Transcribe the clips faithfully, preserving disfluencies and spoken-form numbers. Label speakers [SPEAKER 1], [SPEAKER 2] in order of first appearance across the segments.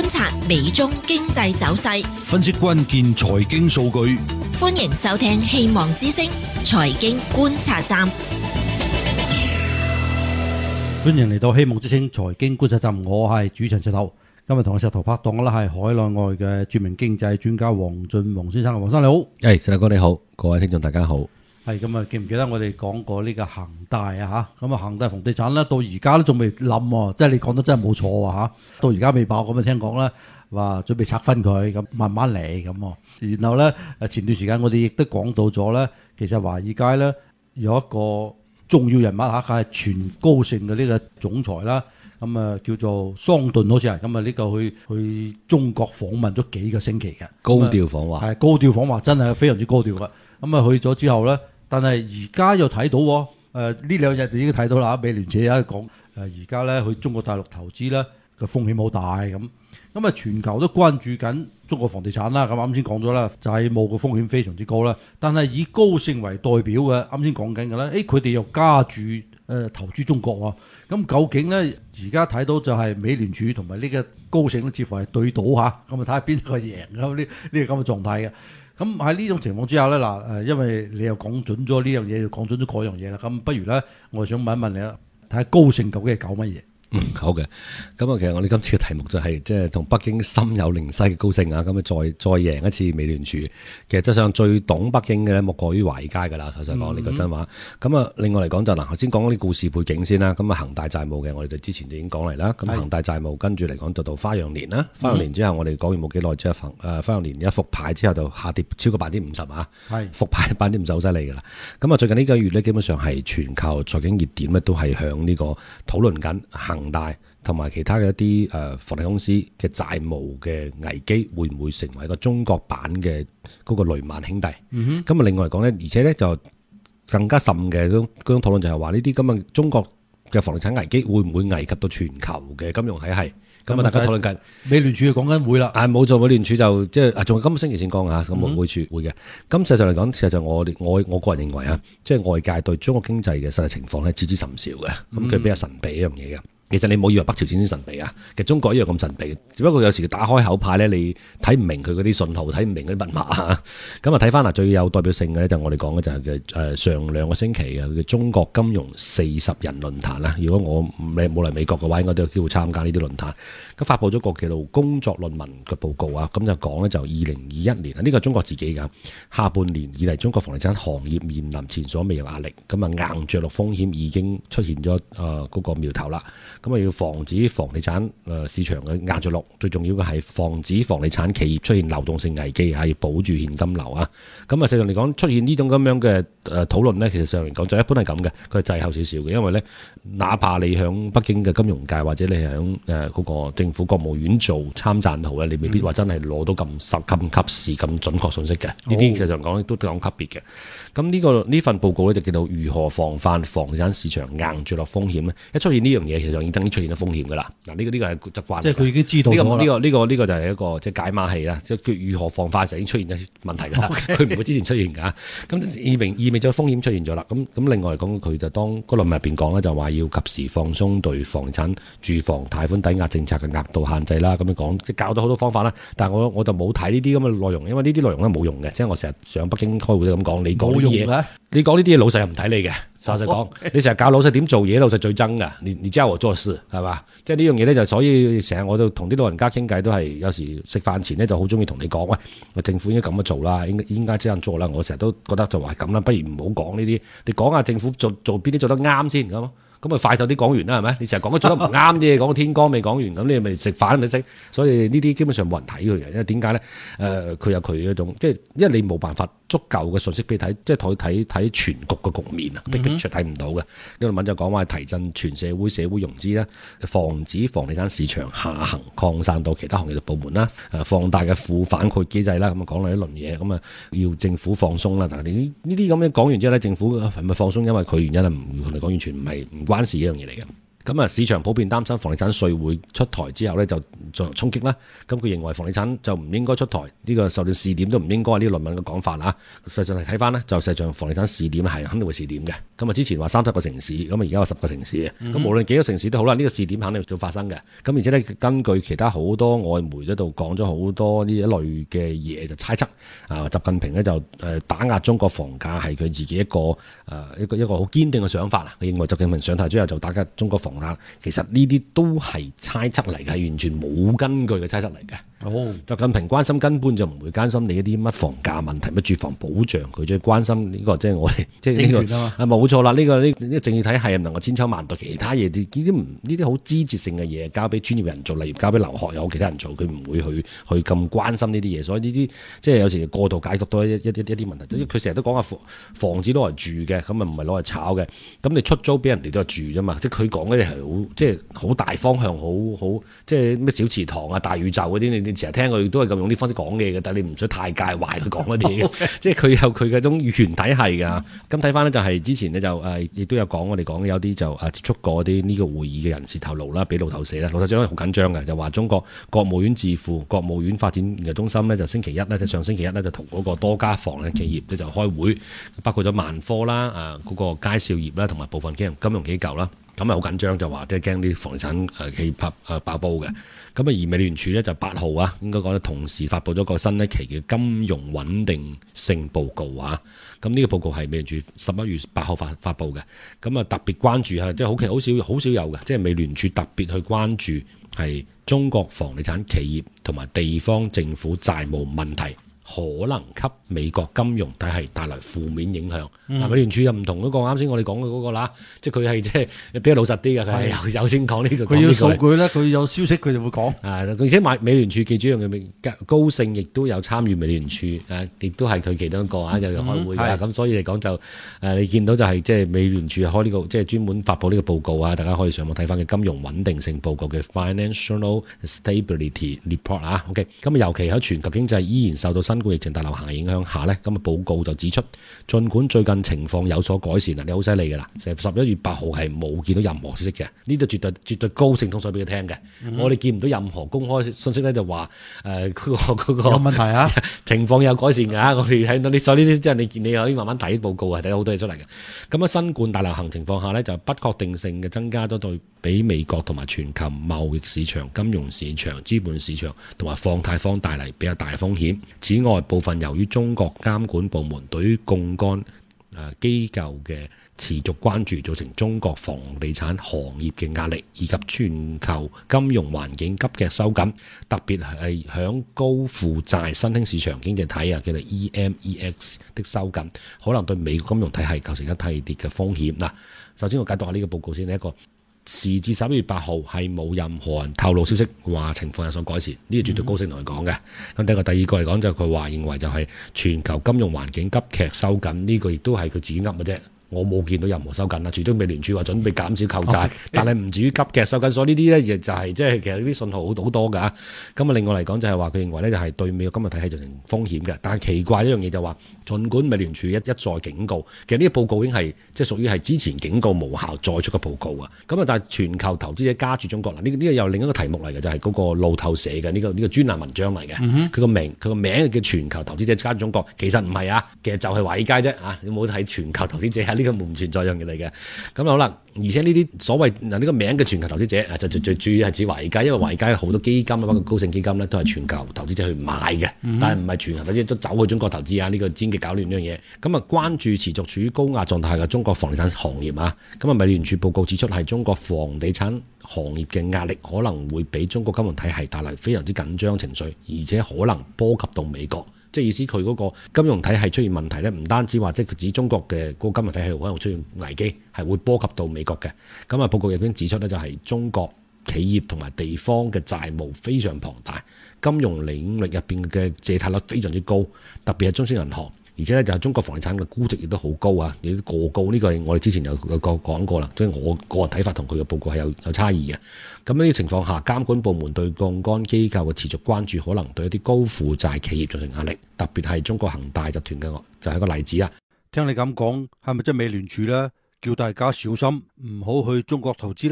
[SPEAKER 1] 察美中經濟走勢，
[SPEAKER 2] 分析關鍵財經數據。
[SPEAKER 1] 歡迎收聽希望之聲財經觀察站。
[SPEAKER 3] 歡迎嚟到希望之聲財經觀察站，我係主持人石頭。今日同我石頭拍檔嘅咧係海內外嘅著名經濟專家黃俊宏先生。黃生你好。
[SPEAKER 4] 誒，石頭哥你好，各位聽眾大家好。
[SPEAKER 3] 係咁啊，記唔記得我哋講過呢個恒大啊吓？咁啊，恒大房地產咧到而家都仲未冧，即係你講得真係冇錯啊吓。到而家未爆，咁啊聽講咧話準備拆分佢，咁慢慢嚟咁。然後咧誒前段時間我哋亦都講到咗咧，其實華爾街咧有一個重要人物吓，佢係全高盛嘅呢個總裁啦。咁啊叫做桑頓好似係，咁啊呢個去去中國訪問咗幾個星期嘅，
[SPEAKER 4] 高調訪華，
[SPEAKER 3] 係高調訪華，真係非常之高調嘅。咁啊去咗之後咧，但係而家又睇到，誒呢兩日就已經睇到啦。美聯儲有一講，誒而家咧去中國大陸投資咧個風險好大咁。咁啊全球都關注緊中國房地產啦。咁啱先講咗啦，債務嘅風險非常之高啦。但係以高盛為代表嘅，啱先講緊嘅咧，誒佢哋又加注誒、呃、投資中國喎。咁究竟咧而家睇到就係美聯儲同埋呢個高盛咧，似乎係對賭嚇。咁啊睇下邊個贏咁呢呢個咁嘅狀態嘅。咁喺呢種情況之下咧，嗱誒，因為你又講準咗呢樣嘢，又講準咗嗰樣嘢啦。咁不如咧，我想問一問你啦，睇下高盛究竟係搞乜嘢？
[SPEAKER 4] 嗯，好嘅。咁啊，其實我哋今次嘅題目就係即係同北京心有靈犀嘅高盛啊，咁啊再再贏一次美聯儲。其實質上最懂北京嘅咧，莫過於華爾街噶啦。首先講呢個真話。咁啊、嗯，另外嚟講就嗱，頭先講嗰啲故事背景先啦。咁啊，恒大債務嘅，我哋就之前就已經講嚟啦。咁恒大債務跟住嚟講就到花樣年啦。花樣年之後，我哋講完冇幾耐之後，誒花樣年一復牌之後就下跌超過百分之五十啊。係復牌百分之五十好犀利噶啦。咁啊，最近呢個月咧，基本上係全球財經熱點咧，都係向呢個討論緊恒大同埋其他嘅一啲誒房地公司嘅債務嘅危機，會唔會成為一個中國版嘅嗰個雷曼兄弟？咁啊、嗯哼，另外嚟講咧，而且咧就更加甚嘅嗰種嗰種討論就係話呢啲咁嘅中國嘅房地產危機會唔會危及到全球嘅金融體系？咁啊，大家討論緊。美聯儲講緊會啦。啊，冇錯，美聯儲就即係啊，仲係今個星期先講嚇，咁會會處會嘅。咁事實上嚟講，事實上我我我個人認為啊，即係外界對中國經濟嘅實際情況咧，知之甚少嘅。咁佢比較神秘一樣嘢嘅。其實你冇以為北朝鮮先神秘啊，其實中國一樣咁神秘，只不過有時打開口牌咧，你睇唔明佢嗰啲信號，睇唔明嗰啲密碼啊。咁啊睇翻嗱，最有代表性嘅咧就我哋講嘅就係嘅誒上兩個星期嘅嘅中國金融四十人論壇啦。如果我冇嚟美國嘅話，應該都有機會參加呢啲論壇。咁發佈咗個叫做工作論文嘅報告啊，咁就講咧就二零二一年啊，呢個係中國自己㗎，下半年以嚟中國房地產行業面臨前所未有壓力，咁啊硬着陸風險已經出現咗誒嗰個苗頭啦。咁啊要防止房地產誒市場嘅硬着陸，最重要嘅係防止房地產企業出現流動性危機，係要保住現金流啊。咁啊，實際上嚟講，出現呢種咁樣嘅誒討論咧，其實上嚟講就一般係咁嘅，佢係滯後少少嘅，因為咧，哪怕你響北京嘅金融界或者你響誒嗰個政府國務院做參贊好咧，你未必話真係攞到咁實、咁及時、咁準確信息嘅。呢啲實際上講都都講級別嘅。咁呢個呢份報告咧就叫做如何防範房地產市場硬着陸風險咧。一出現呢樣嘢，其實已經出現咗風險㗎啦。嗱，呢個呢個係習慣。即係佢已經知道咗啦。呢個呢個呢個就係一個即係解碼器啦。即係佢如何防範就已經出現咗問題㗎啦。佢唔會之前出現㗎。咁意味意味咗風險出現咗啦。咁咁另外嚟講，佢就當嗰論文入邊講咧，就話要及時放鬆對房地產住房貸款抵押政策嘅額度限制啦。咁樣講，即係教咗好多方法啦。但係我我就冇睇呢啲咁嘅內容，因為呢啲內容咧冇用嘅。即係我成日上北京開會都咁講，你講呢啲嘢，你講呢啲嘢老細又唔睇你嘅。實際講，你成日教老細點做嘢，老細最憎噶。你你教我做事係嘛？即係呢樣嘢咧，就所以成日我都同啲老人家傾偈，都係有時食飯前咧就好中意同你講，喂，政府應該咁樣做啦，應該應該這樣做啦。我成日都覺得就話咁啦，不如唔好講呢啲，你講下政府做做邊啲做得啱先咁。咁啊快手啲講完啦，係咪？你成日講得做得唔啱啫，講到天光未講完，咁你咪食飯都未食。所以呢啲基本上冇人睇佢嘅，因為點解咧？誒、呃，佢有佢嗰種，即係因為你冇辦法足夠嘅信息俾你睇，即係同佢睇睇全局嘅局面啊，big picture睇唔到嘅。呢個文就講話提振全社會社會融資啦，防止房地產市場下行擴散到其他行業嘅部門啦，誒，放大嘅負反饋機制啦，咁啊講嚟一輪嘢，咁啊要政府放鬆啦。但係呢呢啲咁樣講完之後咧，政府係咪放鬆？因為佢原因係唔同你講，完全唔係唔關事一樣嘢嚟嘅。 咁啊，市場普遍擔心房地產稅會出台之後咧，就進行衝擊啦。咁佢認為房地產就唔應該出台，呢、這個受到試點都唔應該，呢個論文嘅講法啦。實際上睇翻呢，就實際上房地產試點係肯定會試點嘅。咁啊，之前話三十個城市，咁啊而家有十個城市嘅。咁、嗯、無論幾個城市都好啦，呢、這個試點肯定會發生嘅。咁而且咧，根據其他好多外媒嗰度講咗好多呢一類嘅嘢，就猜測啊，習近平咧就誒打壓中國房價係佢自己一個誒一個一個好堅定嘅想法啦。佢認為習近平上台之後就打壓中國房價，其實呢啲都係猜測嚟嘅，係完全冇根據嘅猜測嚟嘅。哦，習近平關心根本就唔會關心你一啲乜房價問題、乜住房保障，佢最關心呢、這個即係、就是、我哋即係呢個啊冇錯啦。呢、這個呢呢、這個政治體系唔能夠千秋萬代，其他嘢啲呢啲唔呢啲好枝節性嘅嘢交俾專業人做，例如交俾劉鶴有其他人做，佢唔會去去咁關心呢啲嘢。所以呢啲即係有時過度解讀多一一一啲一啲問題。因為佢成日都講話房房子攞嚟住嘅，咁啊唔係攞嚟炒嘅。咁你出租俾人哋都係住啫嘛。即係佢講嗰啲係好即係好大方向，好好即係咩小祠堂啊、大宇宙嗰啲，你你成日聽佢都係咁用啲方式講嘢嘅，但係你唔使太介懷佢講嗰啲嘅，即係佢有佢嘅種語言體系㗎。咁睇翻呢，就係之前呢，就誒亦都有講，我哋講有啲就誒接觸過啲呢個會議嘅人士透露啦，俾路透社啦，路透社好緊張嘅，就話中國國務院智庫國務院發展研究中心呢，就星期一呢，即上星期一呢，就同嗰個多家房嘅企業呢，就開會，包括咗萬科啦、誒嗰個佳兆業啦，同埋部分金融金融機構啦。咁啊好緊張，就話即係驚啲房地產誒企業誒爆煲嘅。咁啊而美聯儲咧就八號啊，應該講同時發布咗個新一期嘅金融穩定性報告啊。咁呢個報告係美聯儲十一月八號發發布嘅。咁啊特別關注係即係好奇好少好少有嘅，即係美聯儲特別去關注係中國房地產企業同埋地方政府債務問題可能給美國金融體系帶來負面影響。嗱、嗯，美聯儲又唔同嗰個啱先我哋講嘅嗰個啦，即係佢係即係比較老實啲嘅，佢係有有先講呢個。佢要數據咧，佢有消息佢就會講。啊，而且美美聯儲記住一樣嘢，高盛亦都有參與美聯儲，誒，亦都係佢其中一個啊，又有開會嘅。咁、嗯、所以嚟講就誒，你見到就係即係美聯儲開呢、這個即係專門發布呢個報告啊，大家可以上網睇翻嘅金融穩定性報告嘅 Financial Stability Report 啊。OK， 咁啊，尤其喺全球經濟依然受到新冠疫情大流行嘅影響下呢，咁啊報告就指出，儘管最近情況有所改善啦，你好犀利㗎啦，成十一月八號係冇見到任何消息嘅，呢度絕對絕對高盛通水俾佢聽嘅、嗯，我哋見唔到任何公開信息咧，就話誒嗰個嗰個有問題啊，情況有改善㗎，我哋睇到你所呢啲即係你見你可以慢慢睇報告啊，睇到好多嘢出嚟嘅。咁啊新冠大流行情況下呢，就不確定性嘅增加咗對俾美國同埋全球貿易市場、金融市場、資本市場同埋放貸方帶嚟比較大風險。此外，部分由於中國監管部門對於槓桿誒機構嘅持續關注，造成中國房地產行業嘅壓力，以及全球金融環境急劇收緊，特別係響高負債新興市場經濟體啊，叫做 E M E X 的收緊，可能對美國金融體系構成一系列嘅風險。嗱，首先我解讀下呢個報告先，呢一個。時至十一月八號係冇任何人透露消息話情況有所改善，呢個絕對高盛同佢講嘅。咁第一個第二個嚟講就佢話認為就係全球金融環境急劇收緊，呢個亦都係佢自己噏嘅啫。我冇見到任何收緊啦，除咗美聯儲話準備減少購債，哦、但係唔至於急劇收緊。所以呢啲咧亦就係即係其實呢啲信號好好多㗎。咁啊，另外嚟講就係話佢認為咧就係對美國金融體系造成風險嘅。但係奇怪一樣嘢就話，儘管美聯儲一一再警告，其實呢個報告已經係即係屬於係之前警告無效再出嘅報告啊。咁啊，但係全球投資者加住中國嗱，呢、呢、呢個又另一個題目嚟嘅，就係、是、嗰個路透社嘅呢、呢個呢、呢個專欄文章嚟嘅。佢、嗯、個名佢個名叫全球投資者加住中國，其實唔係啊，其實就係華爾街啫啊！你冇睇全球投資者喺呢個門存在樣嘢嚟嘅。咁好啦，而且呢啲所謂嗱呢個名嘅全球投資者啊，就最最主要係指華爾街，因為華爾街好多基金啊，包括高盛基金咧，都係全球投資者去買嘅、嗯，但係唔係全球投資者都走去中國投資啊？呢、這個千祈搞亂呢樣嘢。咁啊，關注持續處於高壓狀態嘅中國房地產行業啊。咁啊，美聯儲報告指出係中國房地產行業嘅壓力可能會俾中國金融體系帶來非常之緊張情緒，而且可能波及到美國。即係意思佢嗰個金融體系出現問題咧，唔單止話即係佢指中國嘅嗰個金融體系可能出現危機，係會波及到美國嘅。咁啊，報告亦已經指出咧，就係中國企業同埋地方嘅債務非常龐大，金融領域入邊嘅借貸率非常之高，特別係中小銀行。而且咧就係中國房地產嘅估值亦都好高啊，亦都過高。呢、這個係我哋之前有有個講過啦，即係我個人睇法同佢嘅報告係有有差異嘅。咁呢啲情況下，監管部門對槓桿機構嘅持續關注，可能對一啲高負債企業造成壓力，特別係中國恒大集團嘅就係、是、一個例子啊。
[SPEAKER 3] 聽你咁講，係咪即係美聯儲咧叫大家小心，唔好去中國投資啦？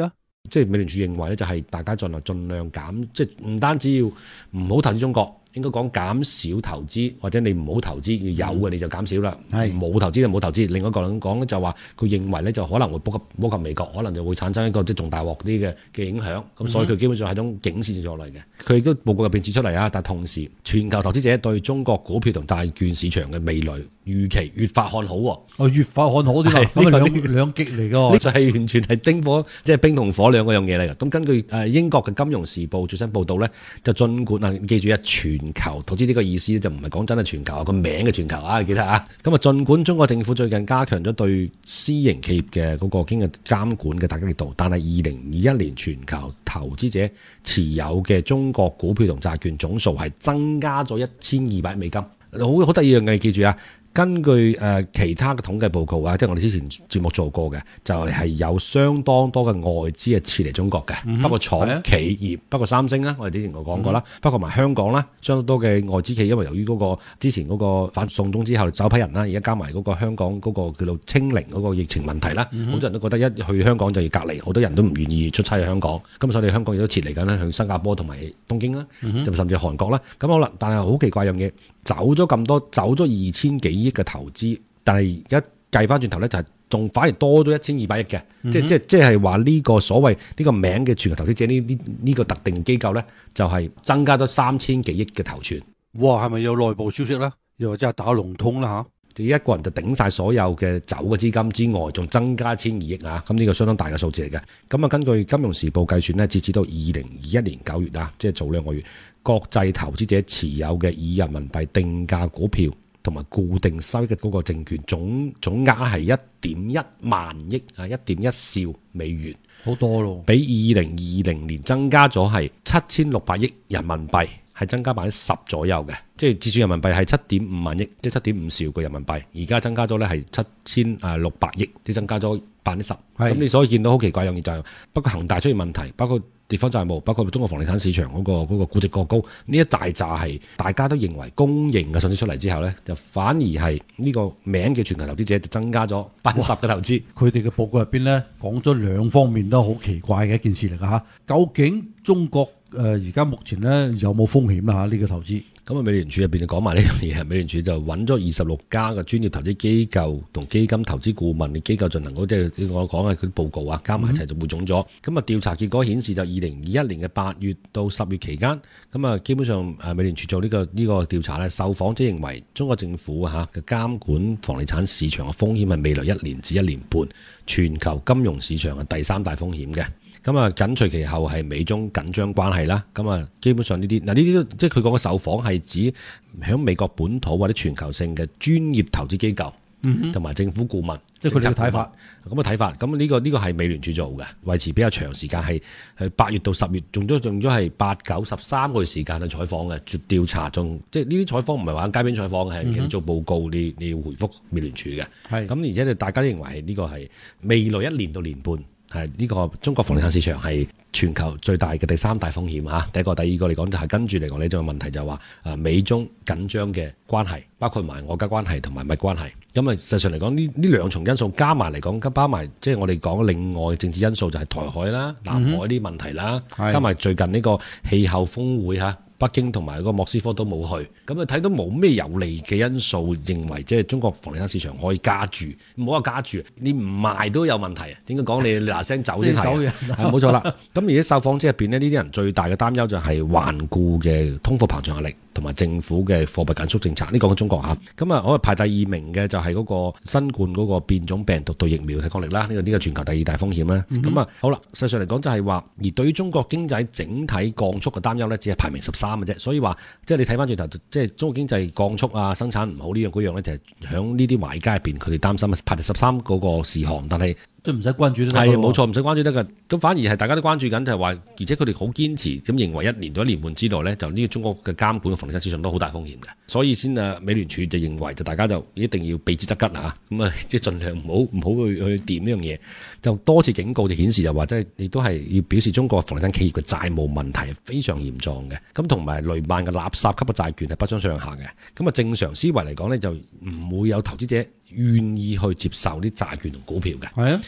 [SPEAKER 4] 即係美聯儲認為咧，就係大家盡量盡量減，即係唔單止要唔好投資中國。應該講減少投資，或者你唔好投資，要有嘅你就減少啦。冇、嗯、投資就冇投資。另外一個人講咧就話，佢認為咧就可能會波及波及美國，可能就會產生一個即係仲大鑊啲嘅嘅影響。咁、嗯、所以佢基本上係種警示作嚟嘅。佢亦都報告入邊指出嚟啊，但係同時全球投資者對中國股票同債券市場嘅未來預期越發看好。
[SPEAKER 3] 哦，越發看好啲啦，咁啊兩兩極嚟㗎。
[SPEAKER 4] 呢就係完全係冰火，即係冰同火兩個樣嘢嚟嘅。咁根據誒英國嘅金融時報最新報導咧，就儘管啊，記住啊，全球投資呢個意思就唔係講真係全球啊，個名嘅全球啊，記得啊。咁啊，儘管中國政府最近加強咗對私營企業嘅嗰個經濟監管嘅打擊力度，但係二零二一年全球投資者持有嘅中國股票同債券總數係增加咗一千二百億美金。好好得意樣嘅，記住啊！根據誒、呃、其他嘅統計報告啊，即係我哋之前節目做過嘅，就係、是、有相當多嘅外資係撤離中國嘅，嗯、包括廠企業，包括三星啦，我哋之前我講過啦，嗯、包括埋香港啦，相當多嘅外資企業，因為由於嗰個之前嗰個反送中之後走批人啦，而家加埋嗰個香港嗰個叫做清零嗰個疫情問題啦，好、嗯、多人都覺得一去香港就要隔離，好多人都唔願意出差去香港，咁所以香港亦都撤離緊啦，向新加坡同埋東京啦，嗯、甚至韓國啦，咁好啦，但係好奇怪樣嘢，走咗咁多，走咗二千幾億嘅投資，但係一計翻轉頭咧，就係仲反而多咗一千二百億嘅，嗯、即即即係話呢個所謂呢個名嘅全球投資者呢呢呢個特定機構咧，就係、是、增加咗三千幾億嘅投存。
[SPEAKER 3] 哇，係咪有內部消息咧？又或者係打龍通啦嚇？
[SPEAKER 4] 你一個人就頂晒所有嘅走嘅資金之外，仲增加一千二億啊！咁呢個相當大嘅數字嚟嘅。咁啊，根據金融時報計算咧，截止到二零二一年九月啊，即係早兩個月。國際投資者持有嘅以人民幣定價股票同埋固定收益嘅嗰個證券總總額係一點一萬億啊，一點一兆美元，
[SPEAKER 3] 好多咯，
[SPEAKER 4] 比二零二零年增加咗係七千六百億人民幣，係增加百分之十左右嘅，即係折算人民幣係七點五萬億，即係七點五兆嘅人民幣，而家增加咗咧係七千啊六百億，即係增加咗百分之十。咁你所以見到好奇怪樣嘢就係，包括恒大出現問題，包括地方債務，包括中國房地產市場嗰、那個嗰、那個估值過高，呢一大扎係大家都認為公認嘅信息出嚟之後咧，就反而係呢個名嘅全球投資者就增加咗百分之十嘅投資。
[SPEAKER 3] 佢哋嘅報告入邊咧講咗兩方面都好奇怪嘅一件事嚟㗎嚇。究竟中國誒而家目前咧有冇風險啊？嚇、這、呢個投資？咁啊，美聯儲入邊就講埋呢樣嘢，美聯儲就揾咗二十六家嘅專業投資機構同基金投資顧問嘅機構進行嗰即係我講嘅佢報告啊，加埋一齊就匯總咗。咁啊，調查結果顯示就二零二一年嘅八月到十月期間，咁啊基本上誒美聯儲做呢、這個呢、這個調查咧，受訪者認為中國政府啊嚇嘅監管房地產市場嘅風險係未來一年至一年半全球金融市場嘅第三大風險嘅。咁啊，緊隨其後係美中緊張關係啦。咁啊，基本上呢啲嗱，呢啲都即係佢講嘅受訪係指喺美國本土或者全球性嘅專業投資機構，同埋、嗯、政府顧問，即係佢哋嘅睇法。咁嘅睇法，咁呢、呢個呢、呢個係美聯儲做嘅，維持比較長時間，係係八月到十月，用咗用咗係八九十三個月時間去採訪嘅，調查仲即係呢啲採訪唔係話街邊採訪嘅，係、嗯、做報告，你你要回覆美聯儲嘅。係咁是，而且大家都認為係呢個係未來一年到年半。係呢個中國房地產市場係全球最大嘅第三大風險嚇。第一個、第二個嚟講就係跟住嚟講呢種問題就係話啊美中緊張嘅關係，包括埋外交關係同埋貿易關係。咁啊，實際上嚟講呢呢兩重因素加埋嚟講，加包埋即係我哋講另外政治因素就係台海啦、南海啲問題啦，嗯、加埋最近呢個氣候峰會嚇。北京同埋個莫斯科都冇去，咁啊睇到冇咩有利嘅因素，認為即係中國房地產市場可以加注，唔好話加注，你唔賣都有問題啊！點解講你嗱聲走先係？係冇錯啦。咁而家受訪者入邊呢，呢啲人最大嘅擔憂就係頑固嘅通貨膨脹壓力，同埋政府嘅貨幣緊縮政策。呢個喺中國嚇。咁啊，我排第二名嘅就係嗰個新冠嗰個變種病毒對疫苗嘅抗力啦。呢個呢個全球第二大風險啦。咁啊、嗯，好啦，實際上嚟講就係話，而對於中國經濟整體降速嘅擔憂咧，只係排名十三。啱嘅啫，所以話即係你睇翻轉頭，即係中國經濟降速啊，生產唔好呢樣嗰樣咧，就係響呢啲華爾街入邊，佢哋擔心排第十三嗰個事項，但係即係唔使關注都得。
[SPEAKER 4] 係冇錯，唔使關注得㗎。咁反而係大家都關注緊，就係話，而且佢哋好堅持咁認為一年到一年半之內咧，就呢個中國嘅監管嘅房地產市場都好大風險嘅，所以先啊，美聯儲就認為就大家就一定要避之則吉啊，咁啊，即係盡量唔好唔好去去掂呢樣嘢，就多次警告就顯示就話，即係亦都係要表示中國房地產企業嘅債務問題係非常嚴重嘅，咁同埋雷曼嘅垃圾級嘅債券係不相上下嘅，咁啊正常思維嚟講咧，就唔會有投資者願意去接受啲債券同股票嘅。係啊，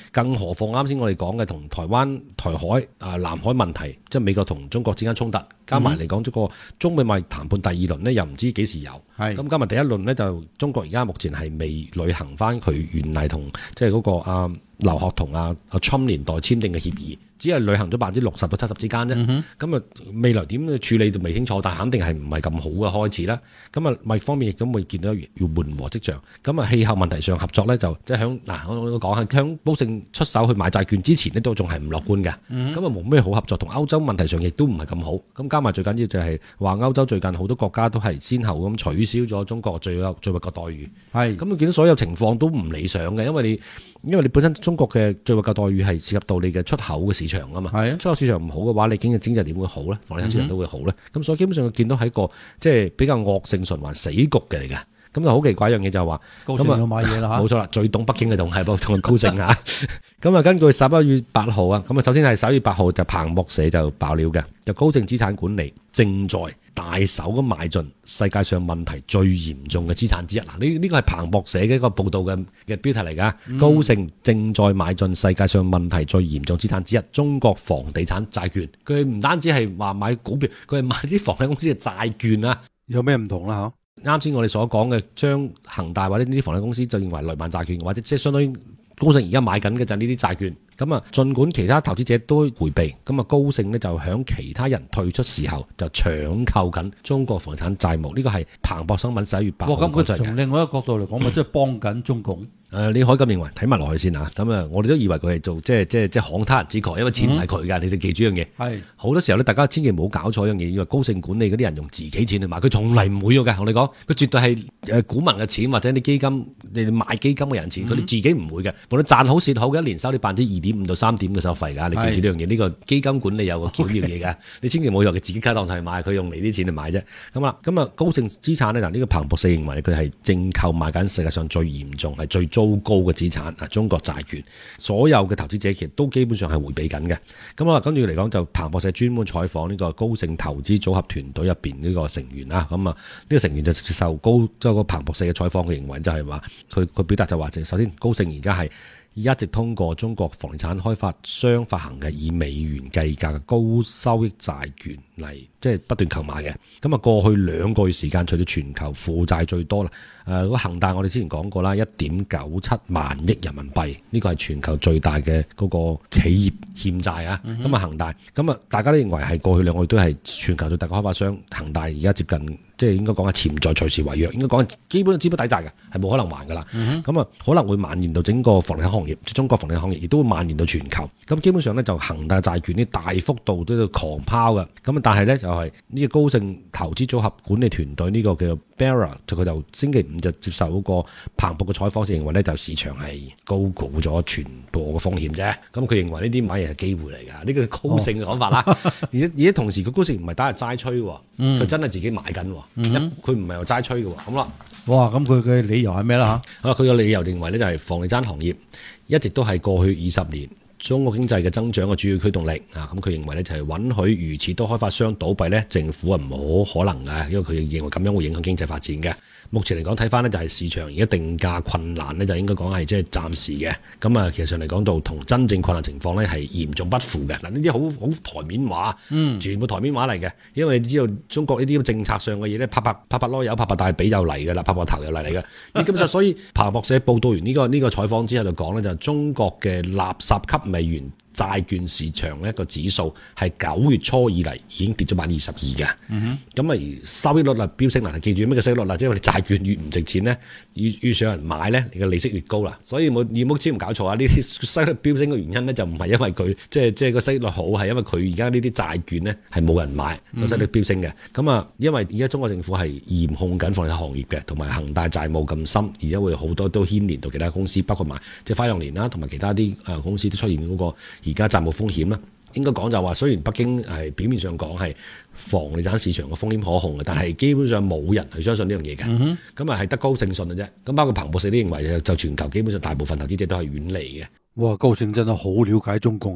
[SPEAKER 4] 更何況啱先我哋講嘅同台灣、台海啊、南海問題，即係美國同中國之間衝突，加埋嚟講，呢個中美貿易談判第二輪呢，又唔知幾時有。
[SPEAKER 3] 係
[SPEAKER 4] 咁加埋第一輪呢，就中國而家目前係未履行翻佢原嚟同即係嗰個啊劉鶴同啊啊 Trump 年代簽訂嘅協議。只係履行咗百分之六十到七十之間啫，咁啊、嗯、未來點去處理就未清楚，但係肯定係唔係咁好嘅開始啦。咁啊貿易方面亦都會見到要緩和跡象。咁啊氣候問題上合作咧就即係響嗱我我講下響高盛出手去買債券之前呢，都仲係唔樂觀嘅。咁啊冇咩好合作，同歐洲問題上亦都唔係咁好。咁加埋最緊要就係話歐洲最近好多國家都係先後咁取消咗中國最優最惠國待遇。係咁啊見到所有情況都唔理想嘅，因為你因為你本身中國嘅最惠國待遇係涉及到你嘅出口嘅市場啊嘛。係啊，出口市場唔好嘅話，你經濟經濟點會好咧？房地產市場都會好咧。咁、嗯、所以基本上見到係一個即係比較惡性循環死局嘅嚟嘅。咁就好奇怪一樣嘢就係話，
[SPEAKER 3] 高盛要買嘢啦嚇，
[SPEAKER 4] 冇錯啦，最懂北京嘅仲係同高盛嚇。咁啊，根據十一月八號啊，咁啊，首先係十一月八號就彭博社就爆料嘅，就高盛資產管理正在大手咁邁進世界上問題最嚴重嘅資產之一。嗱，呢呢個係彭博社嘅一個報導嘅嘅標題嚟㗎。嗯、高盛正在邁進世界上問題最嚴重資產之一，中國房地產債券。佢唔單止係話買股票，佢係買啲房地產公司嘅債券啊。
[SPEAKER 3] 有咩唔同啦嚇？
[SPEAKER 4] 啱先我哋所講嘅，將恒大或者呢啲房地產公司就認為雷曼債券，或者即係相當於高盛而家買緊嘅就係呢啲債券。咁啊，儘管其他投資者都迴避，咁啊高盛呢就響其他人退出時候就搶購緊中國房產債務。呢個係彭博新聞十一月八號
[SPEAKER 3] 咁佢從另外一個角度嚟講，咪即係幫緊中共。
[SPEAKER 4] 誒、呃，你可以咁認為，睇埋落去先啊。咁啊，我哋都以為佢係做即係即係即係慷他人之慨，因為錢唔係佢㗎。嗯、你哋記住一樣嘢，係好多時候咧，大家千祈唔好搞錯一樣嘢，以為高盛管理嗰啲人用自己錢去買，佢從嚟唔會㗎。同你講，佢絕對係誒股民嘅錢或者啲基金，你哋買基金嘅人錢，佢哋、嗯、自己唔會嘅。無論賺好蝕好嘅，一年收你百分之二點五到三點嘅收費㗎。你記住呢樣嘢，呢、呢個基金管理有個巧妙嘢㗎。你千祈唔好以為佢自己卡當上去買，佢用你啲錢去買啫。咁啊，咁啊，高盛資產咧嗱，呢個彭博社認為佢係正購買緊世界上最嚴重係最糟糕嘅資產。啊！中國債券，所有嘅投資者其實都基本上係迴避緊嘅。咁啊，跟住嚟講就彭博社專門採訪呢個高盛投資組合團隊入邊呢個成員啦。咁啊，呢個成員就接受高即係個彭博社嘅採訪，佢認為就係話，佢佢表達就話，就首先高盛而家係一直通過中國房地產開發商發行嘅以美元計價嘅高收益債券嚟，即係不斷購買嘅。咁啊，過去兩個月時間，隨住全球負債最多啦。誒、呃，嗰個恒大我哋之前講過啦，一點九七萬億人民幣，呢個係全球最大嘅嗰個企業欠債啊。咁啊、嗯哼，恒大，咁啊，大家都認為係過去兩個月都係全球最大嘅開發商。恒大而家接近，即係應該講係潛在隨時違約，應該講係基本資不抵債嘅，係冇可能還噶啦。咁啊、嗯哼，可能會蔓延到整個房地產行業，即中國房地產行業亦都會蔓延到全球。咁基本上咧，就恒大債券呢大幅度都要狂拋嘅。咁啊，但係咧就係、是、呢個高盛投資組合管理團隊呢個叫 Barra， 就佢就星期五就接受嗰個彭博嘅採訪，就認為咧就市場係高估咗全部嘅風險啫。咁佢認為呢啲買嘢係機會嚟㗎，呢個高盛嘅講法啦。哦、而且而且同時佢高盛唔係打日齋吹喎，佢、嗯、真係自己買緊喎。佢唔係話齋吹嘅喎。咁啦，
[SPEAKER 3] 哇！咁佢嘅理由係咩啦嚇？
[SPEAKER 4] 啊，佢嘅理由認為咧就係房地產行業一直都係過去二十年中國經濟嘅增長嘅主要驅動力啊。咁佢認為咧就係允許如此多開發商倒閉咧，政府係唔好可能嘅，因為佢認為咁樣會影響經濟發展嘅。目前嚟講睇翻呢就係市場而家定價困難呢，就應該講係即係暫時嘅。咁啊，其實上嚟講到同真正困難情況呢係嚴重不符嘅。嗱，呢啲好好台面話，嗯，全部台面話嚟嘅。因為你知道中國呢啲政策上嘅嘢咧，拍拍拍拍籮柚，拍拍大髀又嚟嘅啦，拍拍頭又嚟嚟嘅。咁就所以彭博社報道完呢、這個呢、這個採訪之後就講呢，就中國嘅垃圾級美元債券市場呢個指數係九月初以嚟已經跌咗百分之二十二嘅。咁啊、嗯哼，而收益率啊飆升啦，記住咩叫收益率啦？即係我哋債券越唔值錢咧，越越少人買咧，你嘅利息越高啦。所以冇你冇千唔搞錯啊！呢啲收益率飆升嘅原因咧，就唔係因為佢即係即係個收益率好，係因為佢而家呢啲債券咧係冇人買，所以收益率飆升嘅。咁啊、嗯，因為而家中國政府係嚴控緊房地產行業嘅，同埋恒大債務咁深，而家會好多都牽連到其他公司，包括埋即係花樣年啦，同埋其他啲誒公司都出現嗰、那個。而家債務風險啦，應該講就話，雖然北京係表面上講係房地產市場嘅風險可控嘅，但係基本上冇人係相信呢樣嘢嘅。咁啊係得高盛信嘅啫。咁包括彭博社都認為就全球基本上大部分投資者都係遠離嘅。
[SPEAKER 3] 哇，高盛真係好了解中共啊！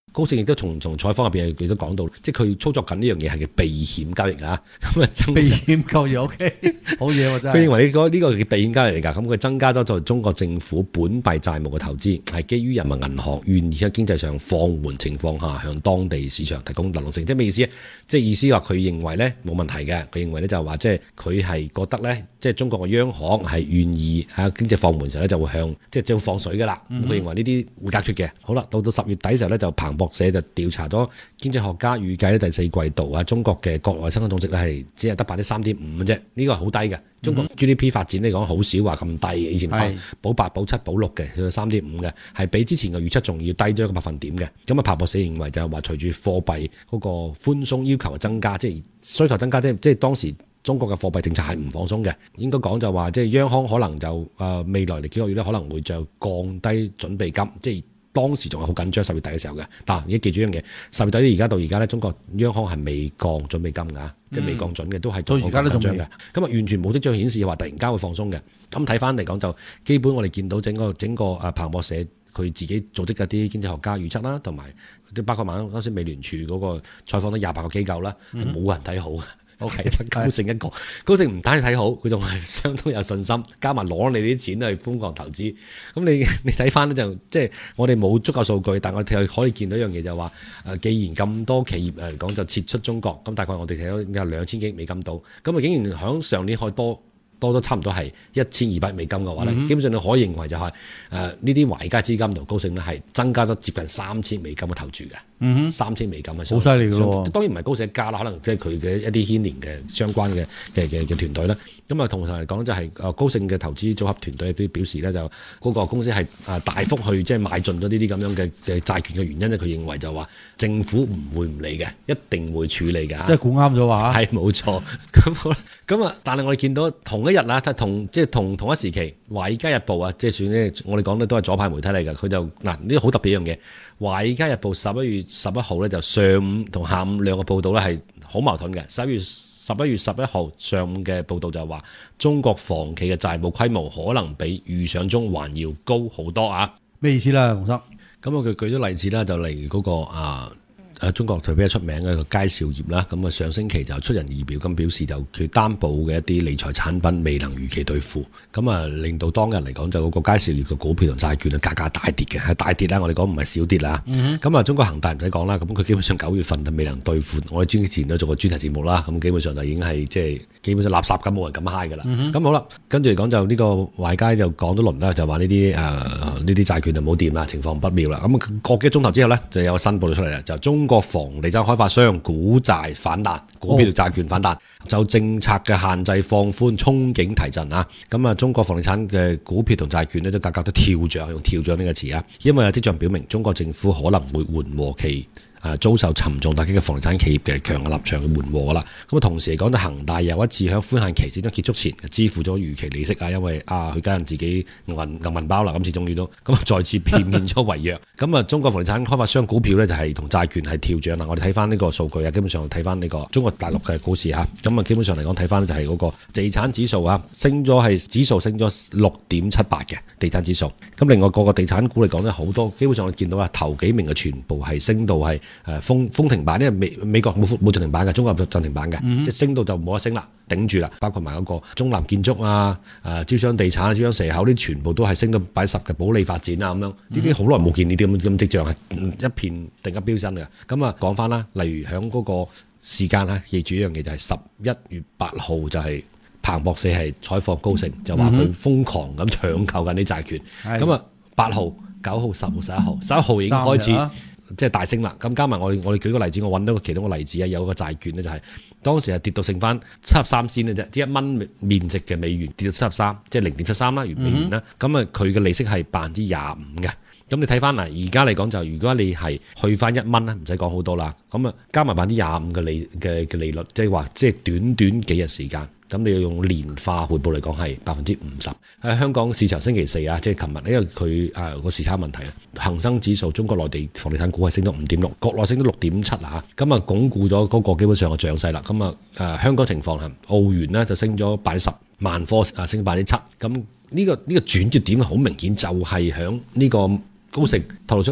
[SPEAKER 4] 高盛亦都從從採訪入邊佢都講到，即係佢操作緊呢樣嘢係叫避險交易啊。咁啊，
[SPEAKER 3] 避險交易 OK， 好嘢喎真係。
[SPEAKER 4] 佢認為呢個呢個叫避險交易嚟㗎，咁佢增加咗就中國政府本幣債務嘅投資，係基於人民銀行願意喺經濟上放緩情況下，向當地市場提供流動性。即係咩意思？即係意思話佢認為咧冇問題嘅，佢認為咧就係話即係佢係覺得咧，即係中國嘅央行係願意喺經濟放緩時候咧就會向即係就會放水㗎啦。咁佢、嗯、認為呢啲會解決嘅。好啦，到到十月底時候咧就彭博社就調查咗經濟學家預計咧第四季度啊，中國嘅國內生產總值咧係只係得百分之三點五嘅啫，呢個係好低嘅。中國 G D P 發展嚟講好少話咁低嘅，以前保八、保七、保六嘅，去到三點五嘅，係比之前嘅預測仲要低咗一個百分點嘅。咁啊，彭博社認為就係話隨住貨幣嗰個寬鬆要求嘅增加，即係需求增加，即係即係當時中國嘅貨幣政策係唔放鬆嘅。應該講就話即係央行可能就誒、呃、未來嚟幾個月咧可能會就降低準備金，即係。當時仲係好緊張，十月底嘅時候嘅。但而家記住一樣嘢，十月底而家到而家咧，中國央行係未降準備金㗎，嗯、即係未降準嘅，都係到而家都仲緊張嘅。咁啊，完全冇跡象顯示話突然間會放鬆嘅。咁睇翻嚟講，就基本我哋見到整個整個誒彭博社佢自己組織嘅啲經濟學家預測啦，同埋即包括埋啱先美聯儲嗰個採訪咗廿八個機構啦，冇、嗯、人睇好嘅。O.K. 高盛一個，高盛唔單止睇好，佢仲係相當有信心，加埋攞你啲錢去瘋狂投資。咁你你睇翻咧就即係我哋冇足夠數據，但我哋可以見到一樣嘢就係話，誒既然咁多企業嚟講就撤出中國，咁大概我哋睇到有兩千億美金到，咁啊竟然響上年可以多多咗差唔多係一千二百美金嘅話咧，嗯、基本上你可以認為就係誒呢啲華爾街資金同高盛咧係增加咗接近三千美金嘅投注嘅。嗯哼，三千美金啊，好
[SPEAKER 3] 犀利嘅喎！
[SPEAKER 4] 當然唔係高盛加啦，可能即係佢嘅一啲牽連嘅相關嘅嘅嘅嘅團隊啦。咁啊，同時嚟講就係誒高盛嘅投資組合團隊都表示咧，就嗰個公司係誒大幅去即係買進咗呢啲咁樣嘅嘅債券嘅原因咧，佢認為就話政府唔會唔理嘅，一定會處理㗎。
[SPEAKER 3] 即係估啱咗話，係
[SPEAKER 4] 冇錯。咁好啦，咁啊，但係我哋見到同一日啊，同即係同同一時期，《華爾街日報》啊，即係算咧，我哋講嘅都係左派媒體嚟㗎。佢就嗱呢啲好特別一樣嘢，《華爾街日報》十一月十一號咧就上午同下午兩個報導咧係好矛盾嘅。十一月十一月十一號上午嘅報導就係話，中國房企嘅債務規模可能比預想中還要高好多啊！
[SPEAKER 3] 咩意思啦，洪生？
[SPEAKER 4] 咁我佢舉咗例子啦，就例如嗰個啊。誒中國比較出名嘅一個佳兆業啦，咁啊上星期就出人意表咁表示，就佢擔保嘅一啲理財產品未能如期兌付，咁啊令到當日嚟講就嗰個佳兆業嘅股票同債券嘅價格大跌嘅，係大跌啦，我哋講唔係小跌啦。咁啊、嗯、中國恒大唔使講啦，咁佢基本上九月份就未能兌付，我哋專之前都做過專題節目啦，咁基本上就已經係即係基本上垃圾咁，冇人敢嗨㗎啦。咁、嗯、好啦，跟住嚟講就呢個華爾街就講咗輪啦，就話呢啲誒呢啲債券就冇掂啦，情況不妙啦。咁個幾鐘頭之後咧，就有個新報道出嚟啦，就中國房地產開發商股債反彈，股票債券反彈，哦、就政策嘅限制放寬，憧憬提振啊！咁啊，中國房地產嘅股票同債券呢，都價格都跳漲，用跳漲呢個詞啊，因為有跡象表明中國政府可能會緩和其啊遭受沉重打擊嘅房地產企業嘅強硬立場去緩和噶啦。咁啊，同時嚟講，就恒大又一次喺寬限期即將結束前支付咗預期利息啊，因為啊佢加上自己銀銀銀包啦，今次終於都咁啊再次變現咗違約。咁啊，中國房地產開發商股票咧就係同債券係跳漲啦。我哋睇翻呢個數據啊，基本上睇翻呢個中國大陸嘅股市嚇，咁啊基本上嚟講睇翻就係嗰個地產指數啊，升咗係指數升咗六點七八嘅地產指數。咁另外個個地產股嚟講咧，好多基本上我見到啊頭幾名嘅全部係升到係。誒封封停板，因為美美國冇冇漲停板嘅，中國有漲停板嘅，嗯、即係升到就冇得升啦，頂住啦。包括埋嗰個中南建築啊、誒招商地產啊、招商蛇口呢，全部都係升到百十嘅保利發展啊咁樣。呢啲好耐冇見呢啲咁咁跡象，係一片定一飆升嘅。咁啊講翻啦，例如喺嗰個時間啊，記住一樣嘢就係十一月八號就係彭博社係採訪高盛，就話佢瘋狂咁搶購緊啲債券。咁啊八號、九號、十號、十一號，十一號已經開始。即係大升啦，咁加埋我哋我哋舉個例子，我揾到個其中個例子啊，有個債券咧就係、是、當時係跌到剩翻七十三仙嘅啫，啲一蚊面值嘅美元跌到七十三，即係零點七三啦，元美元啦，咁啊佢嘅利息係百分之廿五嘅，咁你睇翻嗱，而家嚟講就如果你係去翻一蚊咧，唔使講好多啦，咁啊加埋百分之廿五嘅利嘅嘅利率，即係話即係短短幾日時間。咁你要用年化回報嚟講係百分之五十。喺香港市場星期四啊，即係琴日，因為佢誒個時差問題啊，恒生指數中國內地房地產股係升到五點六，國內升到六點七啊，咁啊鞏固咗嗰個基本上嘅漲勢啦。咁啊誒香港情況係澳元呢就升咗百分之十，萬科啊升百分之七。咁呢個呢個轉折點好明顯就係響呢個高盛透露出嚟。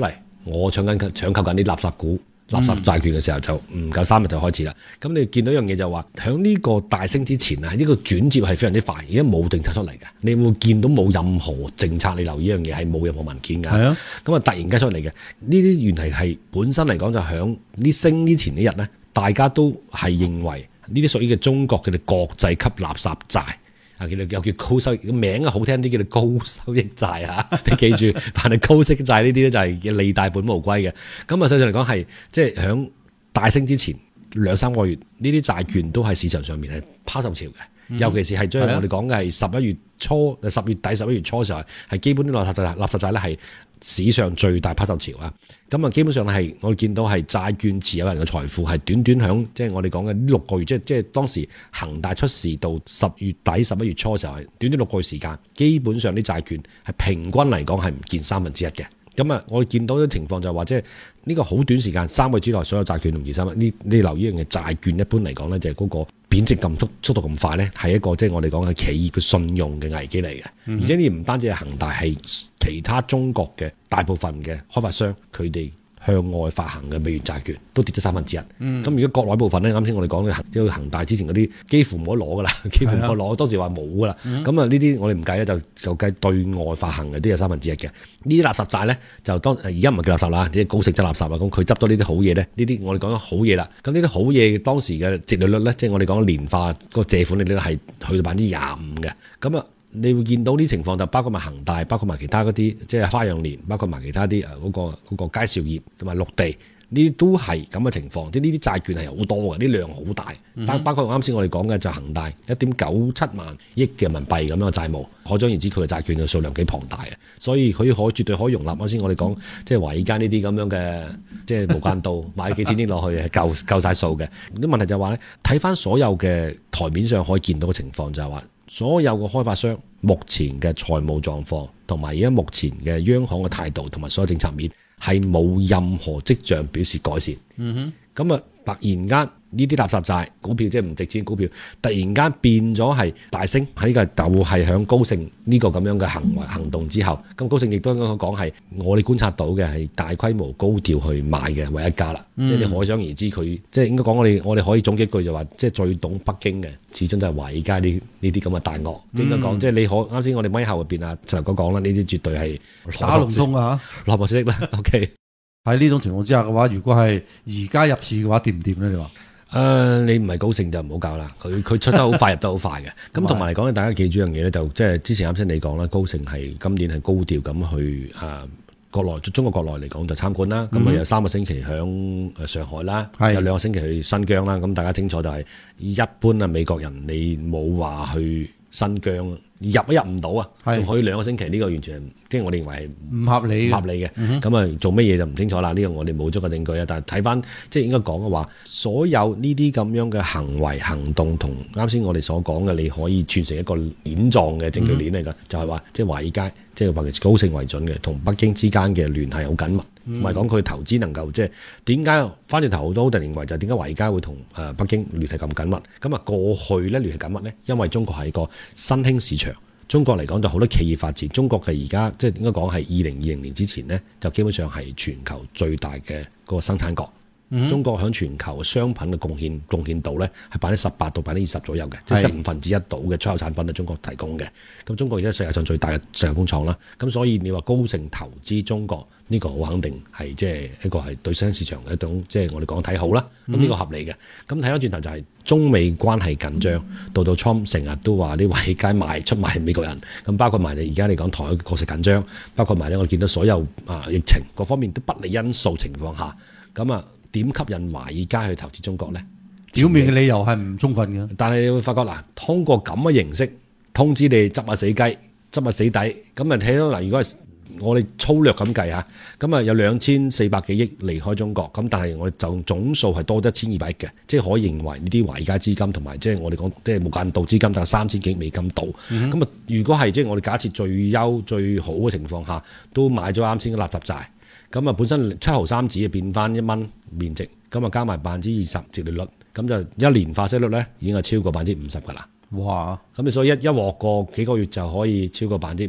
[SPEAKER 4] 我搶緊搶購緊啲垃圾股、垃圾債券嘅時候，就唔夠三日就開始啦。咁、嗯、你見到一樣嘢就話，喺呢個大升之前啊，呢、呢個轉接係非常之快，而家冇政策出嚟嘅，你會見到冇任何政策，你留意呢樣嘢係冇任何文件㗎。係啊，咁啊突然間出嚟嘅，呢啲原嚟係本身嚟講就響呢升呢前呢日咧，大家都係認為呢啲屬於嘅中國嘅國際級垃圾債。啊，叫又叫高收益，個名啊好聽啲，叫做高收益債啊！你記住，但係高息債呢啲咧就係利大本無歸嘅。咁啊，實際嚟講係即係響大升之前兩三個月，呢啲債券都喺市場上面係拋售潮嘅。嗯、尤其是係將我哋講嘅係十一月初、十月底、十一月初嘅時候，係基本啲垃圾債、垃圾債咧係史上最大拋售潮啊！咁啊，基本上係我哋見到係債券持有人嘅財富係短短響，即係我哋講嘅呢六個月，即係即係當時恒大出事到十月底、十一月初嘅時候，係短短六個月時間，基本上啲債券係平均嚟講係唔見三分之一嘅。咁啊，我哋見到啲情況就係話，即係呢個好短時間三個月之內，所有債券同二三蚊。呢你留意一樣嘢，債券一般嚟講咧，就係嗰個貶值咁速速度咁快咧，係一個即係我哋講嘅企業嘅信用嘅危機嚟嘅。嗯、而且呢唔單止係恒大，係其他中國嘅大部分嘅開發商，佢哋向外發行嘅美元債券都跌咗三分之一。咁、嗯、如果國內部分咧，啱先我哋講嘅即係恒大之前嗰啲幾乎冇得攞噶啦，幾乎冇得攞。當時話冇噶啦。咁啊呢啲我哋唔計咧，就就計對外發行嘅都有三分之一嘅。呢啲垃圾債咧就當而家唔係叫垃圾啦，啲高息質垃圾啦。咁佢執到呢啲好嘢咧，呢啲我哋講緊好嘢啦。咁呢啲好嘢當時嘅殖利率咧，即係我哋講年化個借款利率係去到百分之廿五嘅。咁啊。你會見到啲情況就包括埋恒大，包括埋其他嗰啲即係花樣年，包括埋其他啲誒嗰個嗰、嗰個佳兆業同埋綠地，呢啲都係咁嘅情況。即係呢啲債券係好多嘅，啲量好大。但、嗯、包括啱先我哋講嘅就恒大一點九七萬億嘅人民幣咁樣嘅債務，可想而知佢嘅債券嘅數量幾龐大嘅。所以佢可以絕對可以容納啱先我哋講即係華爾街呢啲咁樣嘅即係無間道買幾千億落去係夠夠曬數嘅。啲問題就係話咧，睇翻所有嘅台面上可以見到嘅情況就係話。所有嘅開發商目前嘅財務狀況同埋而家目前嘅央行嘅態度同埋所有政策面係冇任何跡象表示改善。嗯哼，咁啊突然間呢啲垃圾債股票即係唔值錢股票，突然間變咗係大升，喺個就係響高盛呢個咁樣嘅行為行動之後，咁高盛亦都應該講係我哋觀察到嘅係大規模高調去買嘅唯一家啦。嗯、即係你可想而知佢即係應該講我哋我哋可以總結一句就話，即係最懂北京嘅始終就係華爾街呢呢啲咁嘅大鱷。應該講即係你可啱先我哋咪後入邊啊陳頭哥講啦，呢啲絕對係
[SPEAKER 3] 打龍通啊
[SPEAKER 4] 嚇，蘿蔔色啦。OK，
[SPEAKER 3] 喺呢種情況之下嘅話，如果係而家入市嘅話，掂唔掂咧？你話？
[SPEAKER 4] 誒、呃，你唔係高盛就唔好搞啦。佢佢出得好快，入得好快嘅。咁同埋嚟講咧，大家記住一樣嘢咧，就即係之前啱先你講啦，高盛係今年係高調咁去誒、啊、國內，中國國內嚟講就參觀啦。咁啊、嗯、有三個星期響上海啦，有兩個星期去新疆啦。咁大家清楚就係一般啊美國人你冇話去新疆入都入唔到啊，仲可以兩個星期，呢、呢個完全即係我哋認為唔合理唔合理嘅。咁啊、嗯、做乜嘢就唔清楚啦。呢、呢個我哋冇足個證據啊。但係睇翻即係應該講嘅話，所有呢啲咁樣嘅行為行動同啱先我哋所講嘅，你可以串成一個鏈狀嘅證據鏈嚟㗎，嗯、就係話即係華爾街即係話高盛為準嘅，同北京之間嘅聯繫好緊密。唔係講佢投資能夠即係點解翻轉頭都好多人認為就係點解華爾街會同誒北京聯繫咁緊密？咁啊過去咧聯繫緊密咧，因為中國係一個新興市場。中國嚟講就好多企業發展，中國係而家即係應該講係二零二零年之前咧，就基本上係全球最大嘅嗰個生產國。嗯、中國響全球商品嘅貢獻貢獻度咧係百分之十八到百分之二十左右嘅，即係五分之一度嘅出口產品係中國提供嘅。咁中國而家世界上最大嘅石油工廠啦，咁所以你話高盛投資中國呢、這個好肯定係即係一個係對新興市場嘅一種即係、就是、我哋講睇好啦。咁呢、嗯、個合理嘅。咁睇翻轉頭就係中美關係緊張，到到 Trump 成日都話啲華爾街賣出賣美國人，咁包括埋你而家你講台海確實緊張，包括埋咧我見到所有啊疫情各方面都不利因素情況下，咁啊。點吸引華爾街去投資中國呢？
[SPEAKER 3] 表面嘅理由係唔充分嘅，
[SPEAKER 4] 但係你會發覺嗱，通過咁嘅形式通知你執下死雞、執下死底，咁啊睇到嗱，如果係我哋粗略咁計下，咁啊有兩千四百幾億離開中國，咁但係我哋就總數係多咗一千二百億嘅，即係可以認為呢啲華爾街資金同埋即係我哋講即係無間道資金，但係三千幾億美金到，咁啊、嗯、如果係即係我哋假設最優最好嘅情況下，都買咗啱先嘅垃圾債。咁啊，本身七毫三紙啊變翻一蚊面值，咁啊加埋百分之二十殖利率，咁就一年化息率咧已經係超過百分之五十噶啦。哇！咁你所以一一鑊過幾個月就可以超過百分之五十，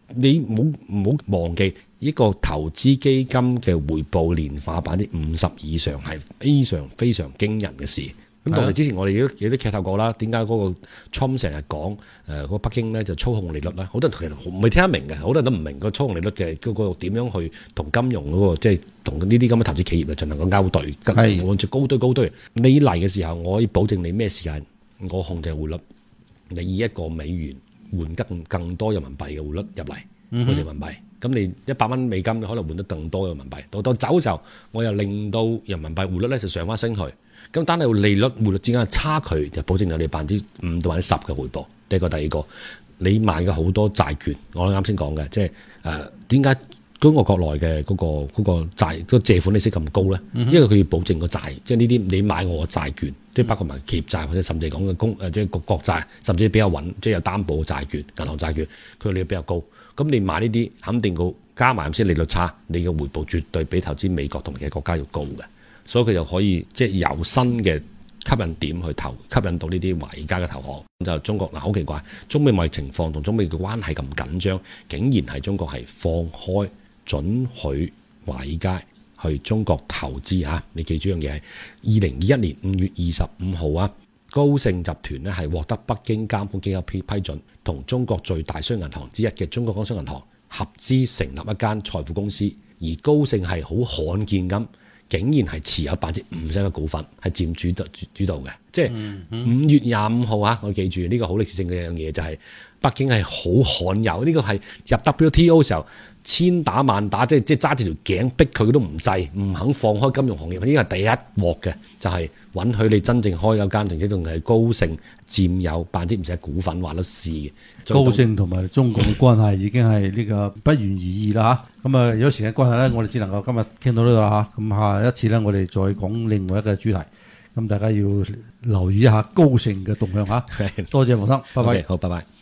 [SPEAKER 4] 你唔好唔好忘記，一個投資基金嘅回報年化百分之五十以上係非常非常驚人嘅事。咁同埋之前我哋都有啲劇透過啦，點解嗰個 Trump 成日講誒嗰個北京咧就操控利率咧？好多人其實未聽得明嘅，好多人都唔明個操控利率嘅嗰個點樣去同金融嗰個即係同呢啲咁嘅投資企業嚟進行個勾兌，係按照高堆高堆。你嚟嘅時候，我可以保證你咩時間，我控制匯率，你以一個美元換更更多人民幣嘅匯率入嚟，換成人民幣。咁你一百蚊美金可能換得更多嘅人民幣。到到走嘅時候，我又令到人民幣匯率咧就上翻升去。咁單係利率匯率之間嘅差距，就保證有你百分之五到百分之十嘅回報。第一個，第二個，你買嘅好多債券，我啱先講嘅，即係誒點解中國國內嘅嗰個嗰個債嗰個借款利息咁高咧？因為佢要保證個債，即係呢啲你買我嘅債券，即係包括埋企業債或者甚至講嘅公誒即係國國債，甚至比較穩，即係有擔保嘅債券、銀行債券，佢利率比較高。咁你買呢啲肯定個加埋先利率差，你嘅回報絕對比投資美國同埋其他國家要高嘅。所以佢就可以即係有新嘅吸引點去投，吸引到呢啲華爾街嘅投行。就中國嗱好奇怪，中美貿易情況同中美嘅關係咁緊張，竟然係中國係放開准許華爾街去中國投資嚇。你記住樣嘢係二零二一年五月二十五號啊，高盛集團咧係獲得北京監管機構批批准，同中國最大商業銀行之一嘅中國工商銀行合資成立一間財富公司，而高盛係好罕見咁。竟然係持有百分之五十嘅股份，係佔主導主導嘅。即係五月廿五號啊，我記住呢、這個好歷史性嘅一樣嘢，就係北京係好罕有，呢、這個係入 W T O 時候千打萬打，即係即係揸住條頸逼佢都唔制，唔肯放開金融行業。呢個係第一鑊嘅，就係、是、允許你真正開有間，而且仲係高盛佔有百分之五十嘅股份，話得事嘅。
[SPEAKER 3] 高盛同埋中共嘅關係已經係呢個不言而喻啦嚇。咁啊，有時間關係咧，我哋只能夠今日傾到呢度啦嚇。咁下一次咧，我哋再講另外一個主題。咁大家要留意一下高盛嘅動向嚇。多謝黃生，拜拜。
[SPEAKER 4] Okay, 好，拜拜。